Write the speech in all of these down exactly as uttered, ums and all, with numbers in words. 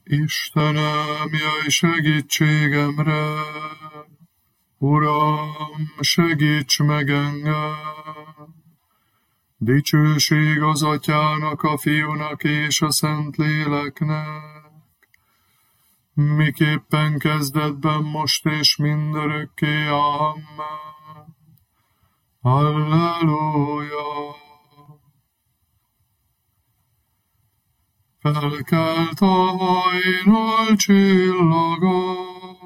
Istenem, jöjj segítségemre! Uram, segíts meg engem! Dicsőség az Atyának, a Fiúnak és a Szentléleknek, miképpen kezdetben, most és mindörökké. Amen. Halleluja! Felkelt a hajnal csillaga,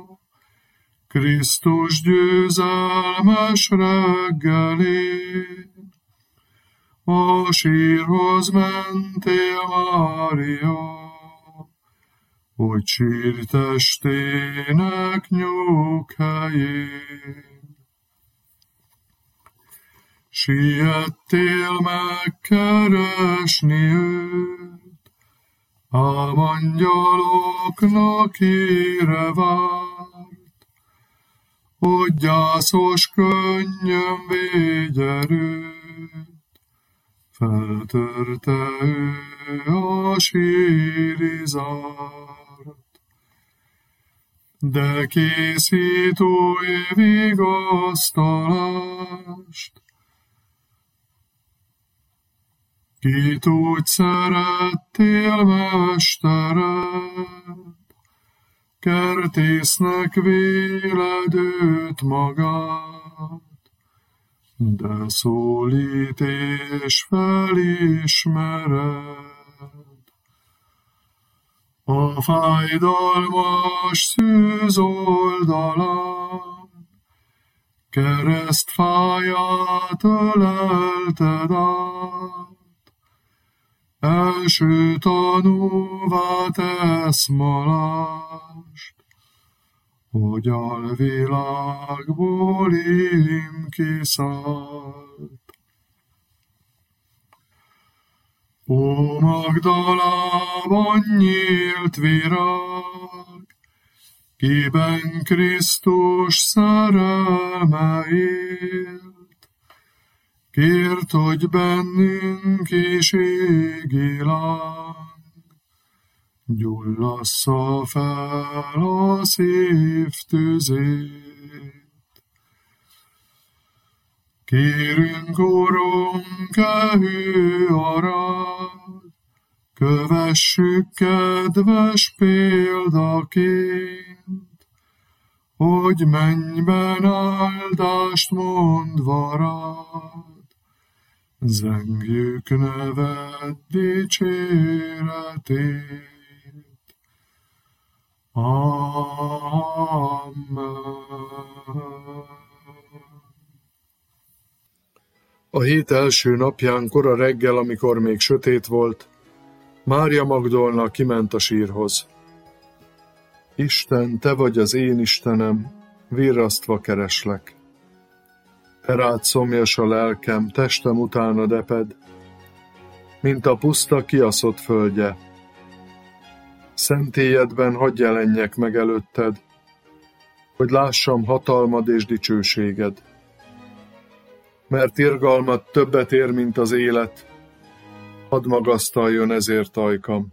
Krisztus győzelmes reggelén. A sírhoz mentél, Mária, hogy sírtestének nyughelyén. Siettél megkeresni őt, ám angyaloknak híre várt, hogy gyászos könnyön védje őt. Feltörte ő a sírizárt, de készít új vigasztalást. Kit úgy szerettél, Mestered, kertésznek véled őt magát, de szólít és felismered. A fájdalmas szűz oldalán keresztfáját ölelted át, első tanúvá tesz malást, hogy alvilágból ím kiszállt. Ó, Magdalában nyílt virág, kiben Krisztus szerelme élt, kért, hogy bennünk is égi láng gyullassza fel a szív tüzét. Kérünk, Urunk, e hű arád, kövessük kedves példaként, hogy mennyben áldást mondva rád, zengjük neved dicséretét. Amen. A hét első napján kora reggel, amikor még sötét volt, Mária Magdolna kiment a sírhoz. Isten, te vagy az én Istenem, virrasztva kereslek. Erád szomjas a lelkem, testem utánad eped, mint a puszta kiaszott földje. Szentélyedben hadd jelenjek meg előtted, hogy lássam hatalmad és dicsőséged. Mert irgalmad többet ér, mint az élet, hadd magasztaljon ezért ajkam.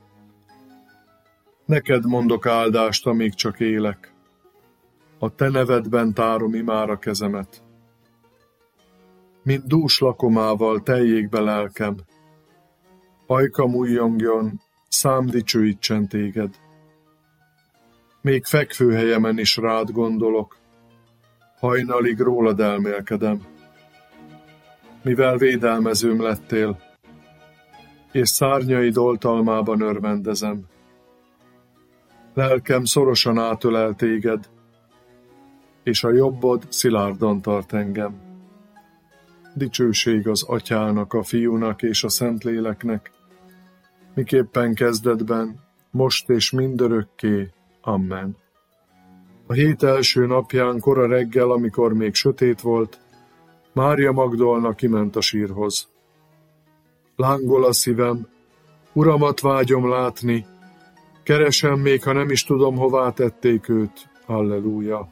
Neked mondok áldást, amíg csak élek, a te nevedben tárom imára kezemet. Mint dús lakomával teljék be lelkem, ajkam újjongjon, szám dicsőítsen téged. Még fekvőhelyemen is rád gondolok, hajnalig rólad elmélkedem. Mivel védelmezőm lettél, és szárnyaid oltalmában örvendezem. Lelkem szorosan átölel téged, és a jobbod szilárdan tart engem. Dicsőség az Atyának, a Fiúnak és a Szentléleknek, miképpen kezdetben, most és mindörökké. Amen. A hét első napján kora reggel, amikor még sötét volt, Mária Magdolna kiment a sírhoz. Lángol a szívem, Uramat vágyom látni, keresem, még ha nem is tudom, hová tették őt. Halleluja!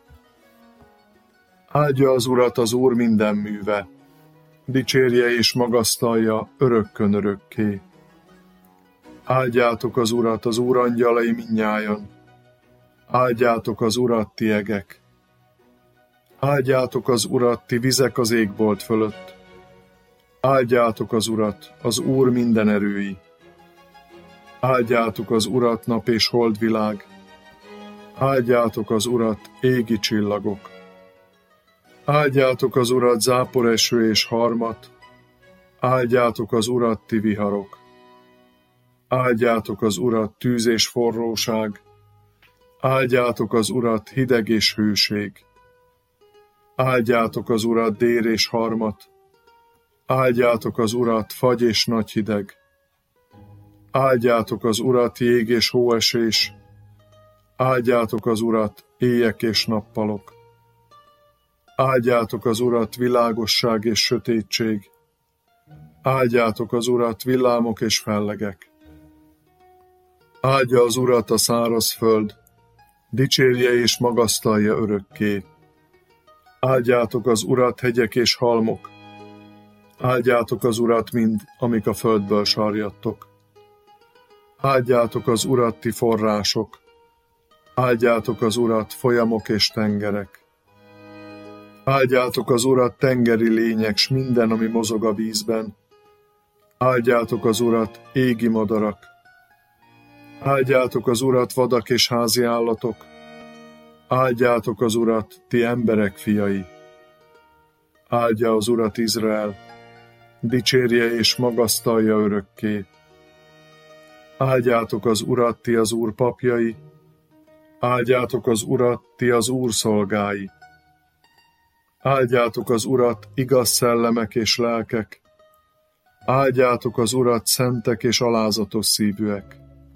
Áldja az Urat az Úr minden műve, dicsérje és magasztalja örökkön örökké. Áldjátok az Urat, az Úr angyalai mindnyájan. Áldjátok az Urat, ti egek. Áldjátok az Urat, ti vizek az égbolt fölött. Áldjátok az Urat, az Úr minden erői. Áldjátok az Urat, nap és holdvilág. Áldjátok az Urat, égi csillagok. Áldjátok az Urat, záporeső és harmat. Áldjátok az Urat, ti viharok. Áldjátok az Urat, tűz és forróság. Áldjátok az Urat, hideg és hőség. Áldjátok az Urat, dér és harmat. Áldjátok az Urat, fagy és nagy hideg. Áldjátok az Urat, jég és hóesés. Áldjátok az Urat, éjek és nappalok. Áldjátok az Urat, világosság és sötétség. Áldjátok az Urat, villámok és fellegek. Áldja az Urat a száraz föld, dicsérje és magasztalja örökké. Áldjátok az Urat, hegyek és halmok. Áldjátok az Urat mind, amik a földből sarjadtok. Áldjátok az Urat, ti források. Áldjátok az Urat, folyamok és tengerek. Áldjátok az Urat, tengeri lények, s minden, ami mozog a vízben. Áldjátok az Urat, égi madarak. Áldjátok az Urat, vadak és házi állatok. Áldjátok az Urat, ti emberek fiai. Áldja az Urat Izrael, dicsérje és magasztalja örökké. Áldjátok az Urat, ti az Úr papjai. Áldjátok az Urat, ti az Úr szolgái. Áldjátok az Urat, igaz szellemek és lelkek. Áldjátok az Urat, szentek és alázatos szívűek.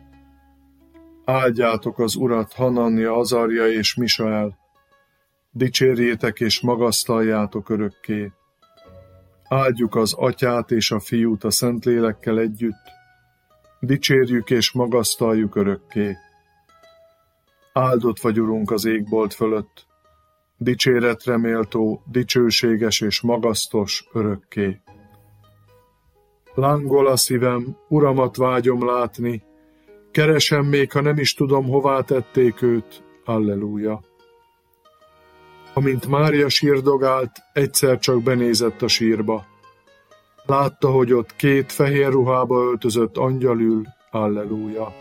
Áldjátok az Urat, Hananja, Azarja és Misael. Dicsérjétek és magasztaljátok örökké. Áldjuk az Atyát és a Fiút a Szentlélekkel együtt. Dicsérjük és magasztaljuk örökké. Áldott vagy, Urunk, az égbolt fölött. Dicséretre méltó, dicsőséges és magasztos örökké. Lángol a szívem, Uramat vágyom látni, keresem még, ha nem is tudom, hová tették őt. Alleluja. Amint Mária sírdogált, egyszer csak benézett a sírba. Látta, hogy ott két fehér ruhába öltözött angyal ül. Alleluja.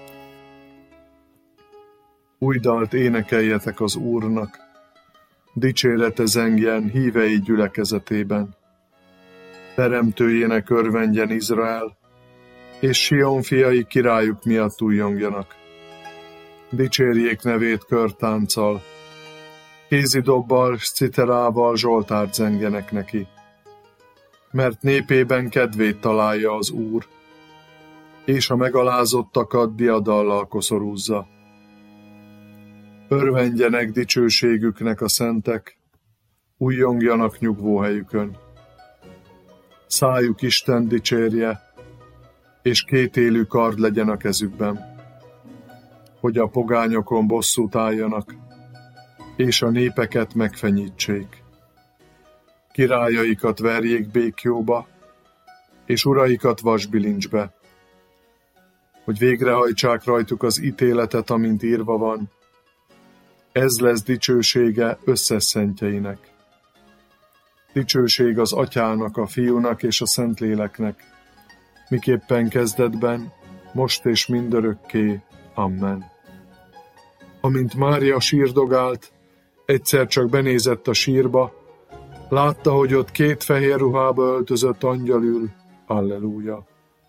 Új dalt énekeljetek az Úrnak, dicsérete zengjen hívei gyülekezetében. Teremtőjének örvendjen Izrael, és Sion fiai királyuk miatt újjongjanak. Dicsérjék nevét körtánccal, kézidobbal s citerával zsoltárt zengjenek neki. Mert népében kedvét találja az Úr, és a megalázottakat diadallal koszorúzza. Örvendjenek dicsőségüknek a szentek, újjongjanak nyugvóhelyükön. Szájuk Isten dicsérje, és kétélű kard legyen a kezükben, hogy a pogányokon bosszút álljanak, és a népeket megfenyítsék. Királyaikat verjék békjóba, és uraikat vasbilincsbe, hogy végrehajtsák rajtuk az ítéletet, amint írva van. Ez lesz dicsősége összes szentjeinek. Dicsőség az Atyának, a Fiúnak és a Szentléleknek, miképpen kezdetben, most és mindörökké. Amen. Amint Mária sírdogált, egyszer csak benézett a sírba, látta, hogy ott két fehér ruhába öltözött angyal ül. Alleluja.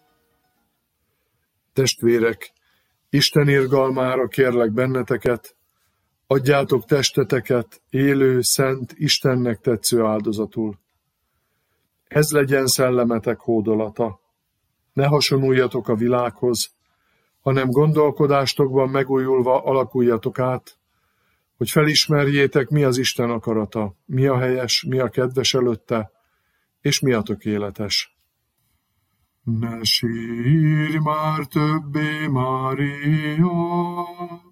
Testvérek, Isten irgalmára kérlek benneteket, adjátok testeteket élő, szent, Istennek tetsző áldozatul. Ez legyen szellemetek hódolata. Ne hasonuljatok a világhoz, hanem gondolkodástokban megújulva alakuljatok át, hogy felismerjétek, mi az Isten akarata, mi a helyes, mi a kedves előtte, és mi a tökéletes. Ne sírj már többé, Mária,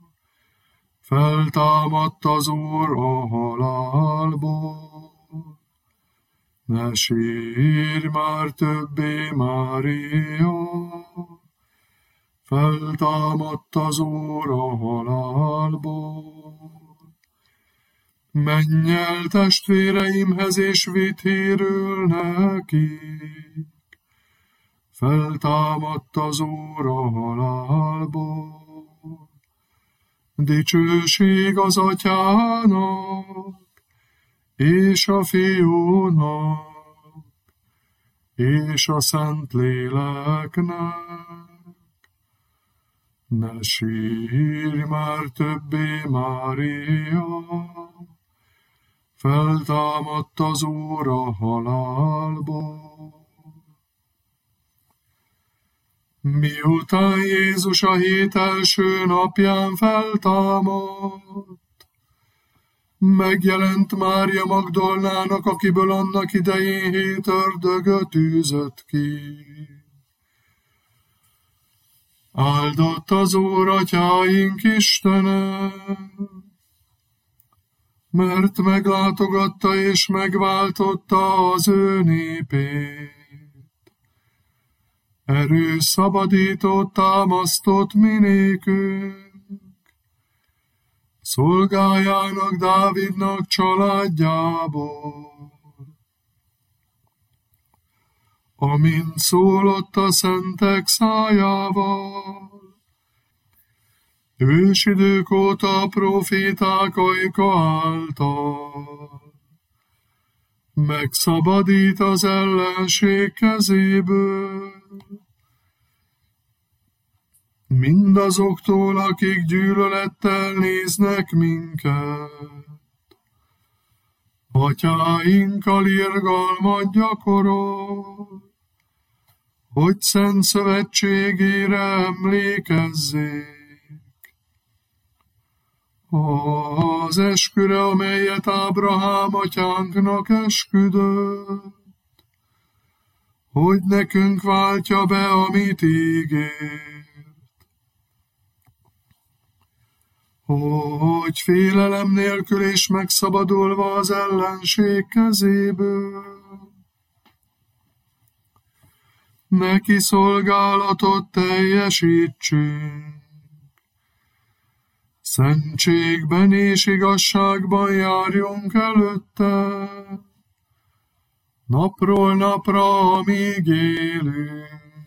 feltámadt az Úr a halálból. Ne sírj már többé, Mária, feltámadt az Úr a halálból. Menj el testvéreimhez, és vidd hírül nekik, feltámadt az Úr a halálból. Dicsőség az Atyának, és a Fiúnak, és a Szentléleknek. Ne sírj már többé, Mária, feltámadt az Úr a halálból. Miután Jézus a hét első napján feltámadt, megjelent Mária Magdolnának, akiből annak idején hét ördögöt űzött ki. Áldott az Úr atyáink Istene, mert meglátogatta és megváltotta az ő népét. Erős szabadítót támasztott mi nékünk, szolgájának, Dávidnak családjából. Amint szólott a szentek szájával, ősidők óta a proféták ajka által, megszabadít az ellenség kezéből, mindazoktól, akik gyűlölettel néznek minket. Atyáinkkal irgalmat gyakorol, hogy szent szövetségére emlékezzék. Az esküre, amelyet Ábrahám atyánknak esküdött, hogy nekünk váltja be, amit ígért. Hogy félelem nélkül és megszabadulva az ellenség kezéből, neki szolgálatot teljesítsünk. Szentségben és igazságban járjunk előtte, napról napra, amíg élünk.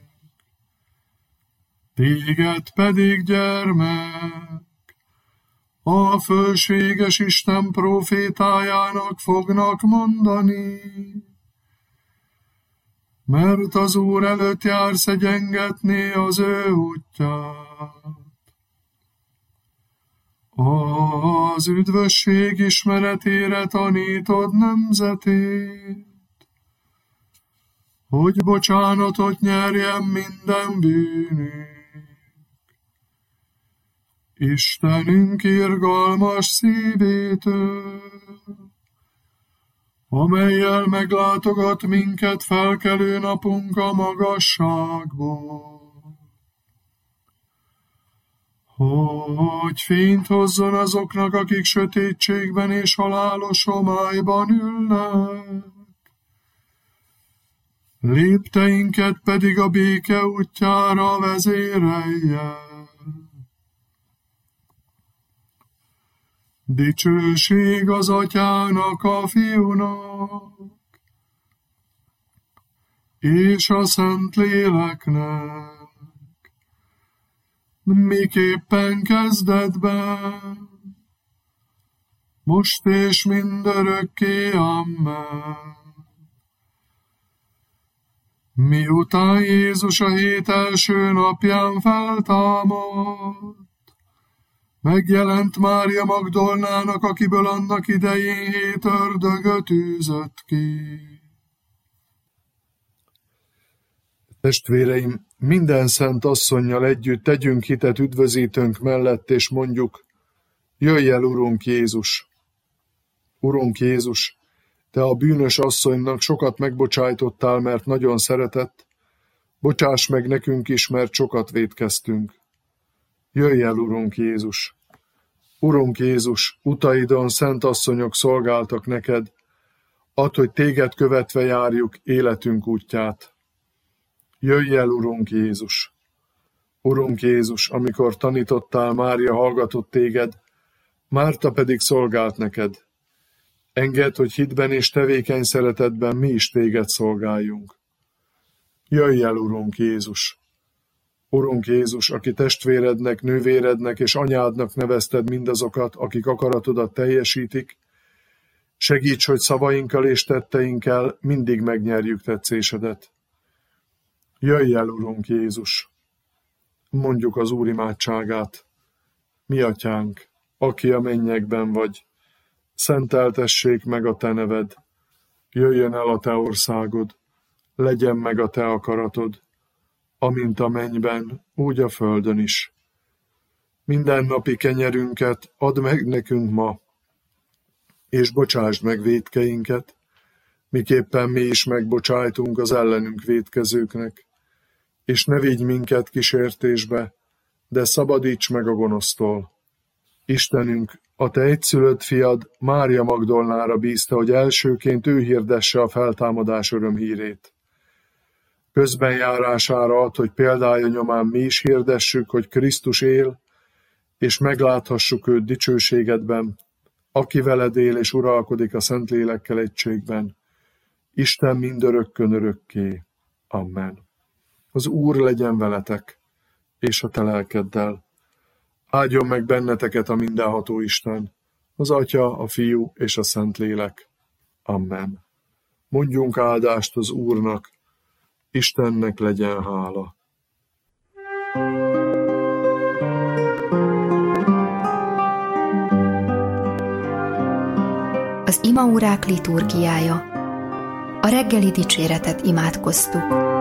Téged pedig, gyermek, a fölséges Isten profétájának fognak mondani, mert az Úr előtt jársz egyengetni az ő útját. Az üdvösség ismeretére tanítod nemzetét, hogy bocsánatot nyerjen minden bűnünk. Istenünk irgalmas szívétől, amellyel meglátogat minket felkelő napunk a magasságból, hogy fényt hozzon azoknak, akik sötétségben és halálos homályban ülnek, lépteinket pedig a béke útjára vezérelje. Dicsőség az Atyának, a Fiúnak, és a Szentléleknek, miképpen kezdetben, most és mindörökké, amen. Miután Jézus a hét első napján feltámadt, megjelent Mária Magdolnának, akiből annak idején hét ördögöt űzött ki. Testvéreim, minden szent asszonnyal együtt tegyünk hitet üdvözítőnk mellett, és mondjuk, jöjj el, Urunk Jézus! Urunk Jézus, te a bűnös asszonynak sokat megbocsájtottál, mert nagyon szeretett, bocsáss meg nekünk is, mert sokat vétkeztünk. Jöjj el, Urunk Jézus! Urunk Jézus, utaidon szent asszonyok szolgáltak neked, add, hogy téged követve járjuk életünk útját. Jöjj el, Urunk Jézus! Urunk Jézus, amikor tanítottál, Mária hallgatott téged, Márta pedig szolgált neked. Engedd, hogy hitben és tevékeny szeretetben mi is téged szolgáljunk. Jöjj el, Urunk Jézus! Urunk Jézus, aki testvérednek, nővérednek és anyádnak nevezted mindazokat, akik akaratodat teljesítik, segíts, hogy szavainkkal és tetteinkkel mindig megnyerjük tetszésedet. Jöjj el, Urunk Jézus! Mondjuk az Úr imádságát. Mi atyánk, aki a mennyekben vagy, szenteltessék meg a te neved, jöjjön el a te országod, legyen meg a te akaratod, amint a mennyben, úgy a földön is. Mindennapi kenyerünket add meg nekünk ma, és bocsásd meg vétkeinket, miképpen mi is megbocsájtunk az ellenünk vétkezőknek, és ne vigy minket kísértésbe, de szabadíts meg a gonosztól. Istenünk, a te egyszülött fiad Mária Magdolnára bízta, hogy elsőként ő hirdesse a feltámadás örömhírét. Közbenjárására ad, hogy példája nyomán mi is hirdessük, hogy Krisztus él, és megláthassuk őt dicsőségedben, aki veled él és uralkodik a Szentlélekkel egységben. Isten mindörökkön örökké. Amen. Az Úr legyen veletek, és a te lelkeddel. Áldjon meg benneteket a mindenható Isten, az Atya, a Fiú és a Szentlélek. Amen. Mondjunk áldást az Úrnak, Istennek legyen hála. Az imaórák liturgiája. A reggeli dicséretet imádkoztuk.